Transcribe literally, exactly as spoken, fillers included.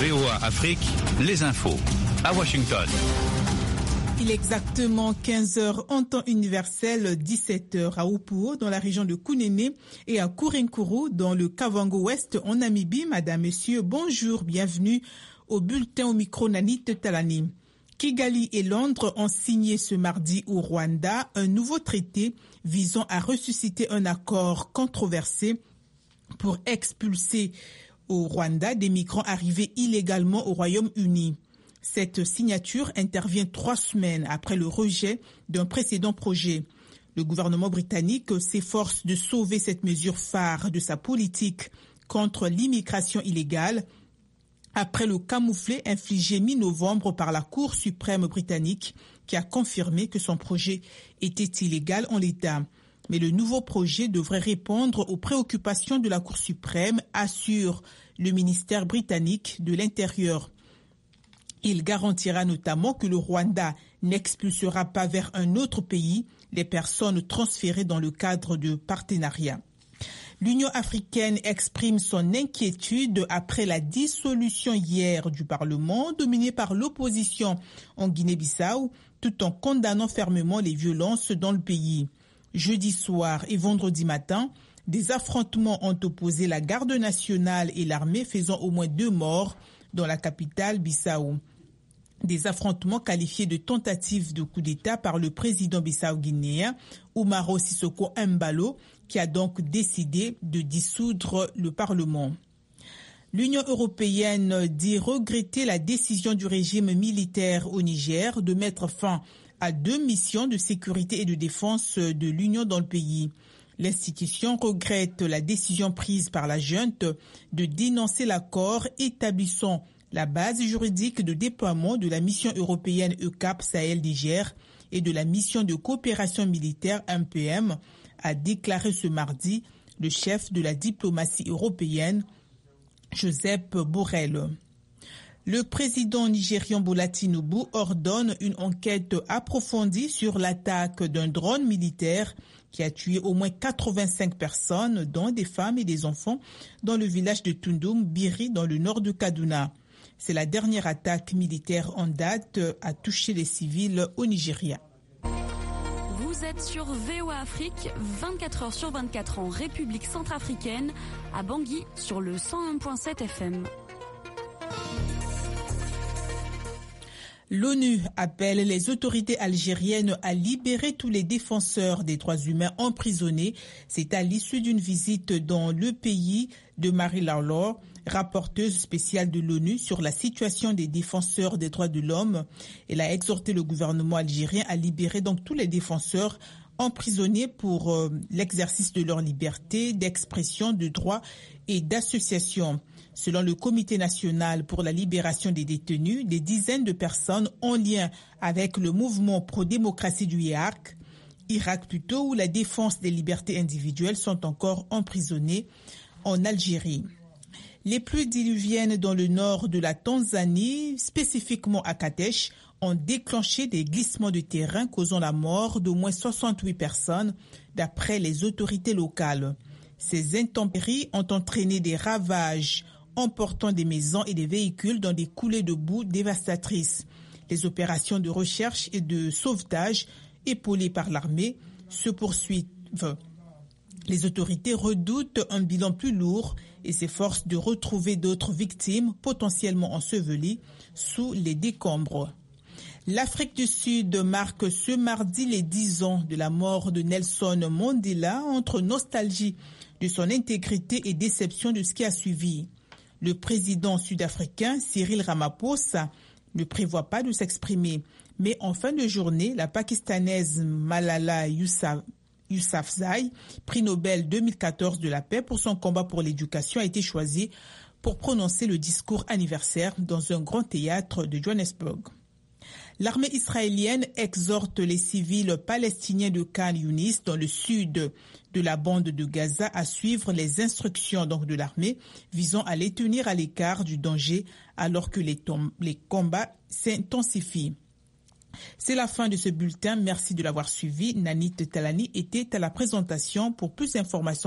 V O A Afrique, les infos à Washington. Il est exactement quinze heures en temps universel, dix-sept heures à Opuo dans la région de Kunene et à Kurinkuru dans le Kavango-Ouest en Namibie. Madame, Messieurs, bonjour, bienvenue au bulletin au micro Nanit Talani. Kigali et Londres ont signé ce mardi au Rwanda un nouveau traité visant à ressusciter un accord controversé pour expulser au Rwanda des migrants arrivés illégalement au Royaume-Uni. Cette signature intervient trois semaines après le rejet d'un précédent projet. Le gouvernement britannique s'efforce de sauver cette mesure phare de sa politique contre l'immigration illégale après le camouflet infligé mi-novembre par la Cour suprême britannique qui a confirmé que son projet était illégal en l'état. Mais le nouveau projet devrait répondre aux préoccupations de la Cour suprême, assure le ministère britannique de l'Intérieur. Il garantira notamment que le Rwanda n'expulsera pas vers un autre pays les personnes transférées dans le cadre de partenariats. L'Union africaine exprime son inquiétude après la dissolution hier du Parlement dominé par l'opposition en Guinée-Bissau, tout en condamnant fermement les violences dans le pays. Jeudi soir et vendredi matin, des affrontements ont opposé la garde nationale et l'armée, faisant au moins deux morts dans la capitale Bissau. Des affrontements qualifiés de tentatives de coup d'État par le président bissau-guinéen Umaro Sissoko Embalo, qui a donc décidé de dissoudre le Parlement. L'Union européenne dit regretter la décision du régime militaire au Niger de mettre fin à deux missions de sécurité et de défense de l'Union dans le pays. L'institution regrette la décision prise par la junte de dénoncer l'accord établissant la base juridique de déploiement de la mission européenne E C A P Sahel-Niger et de la mission de coopération militaire M P M, a déclaré ce mardi le chef de la diplomatie européenne, Joseph Borrell. Le président nigérian Bola Tinubu ordonne une enquête approfondie sur l'attaque d'un drone militaire qui a tué au moins quatre-vingt-cinq personnes, dont des femmes et des enfants, dans le village de Tundum, Biri, dans le nord de Kaduna. C'est la dernière attaque militaire en date à toucher les civils au Nigeria. Vous êtes sur V O A Afrique, vingt-quatre heures sur vingt-quatre en République centrafricaine, à Bangui sur le cent un virgule sept F M. L'ONU appelle les autorités algériennes à libérer tous les défenseurs des droits humains emprisonnés. C'est à l'issue d'une visite dans le pays de Marie Lawlor, rapporteuse spéciale de l'ONU sur la situation des défenseurs des droits de l'homme. Elle a exhorté le gouvernement algérien à libérer donc tous les défenseurs emprisonnés pour euh, l'exercice de leur liberté d'expression, de droit et d'association. Selon le Comité national pour la libération des détenus, des dizaines de personnes en lien avec le mouvement pro-démocratie du Irak, Irak plutôt, où la défense des libertés individuelles sont encore emprisonnées en Algérie. Les pluies diluviennes dans le nord de la Tanzanie, spécifiquement à Katesh, ont déclenché des glissements de terrain causant la mort d'au moins soixante-huit personnes, d'après les autorités locales. Ces intempéries ont entraîné des ravages emportant des maisons et des véhicules dans des coulées de boue dévastatrices. Les opérations de recherche et de sauvetage, épaulées par l'armée, se poursuivent. Les autorités redoutent un bilan plus lourd et s'efforcent de retrouver d'autres victimes potentiellement ensevelies sous les décombres. L'Afrique du Sud marque ce mardi les dix ans de la mort de Nelson Mandela, entre nostalgie de son intégrité et déception de ce qui a suivi. Le président sud-africain Cyril Ramaphosa ne prévoit pas de s'exprimer, mais en fin de journée, la Pakistanaise Malala Yousafzai, prix Nobel deux mille quatorze de la paix pour son combat pour l'éducation, a été choisie pour prononcer le discours anniversaire dans un grand théâtre de Johannesburg. L'armée israélienne exhorte les civils palestiniens de Khan Younis dans le sud de la bande de Gaza à suivre les instructions donc de l'armée visant à les tenir à l'écart du danger alors que les, les combats s'intensifient. C'est la fin de ce bulletin. Merci de l'avoir suivi. Nanit Talani était à la présentation. Pour plus d'informations,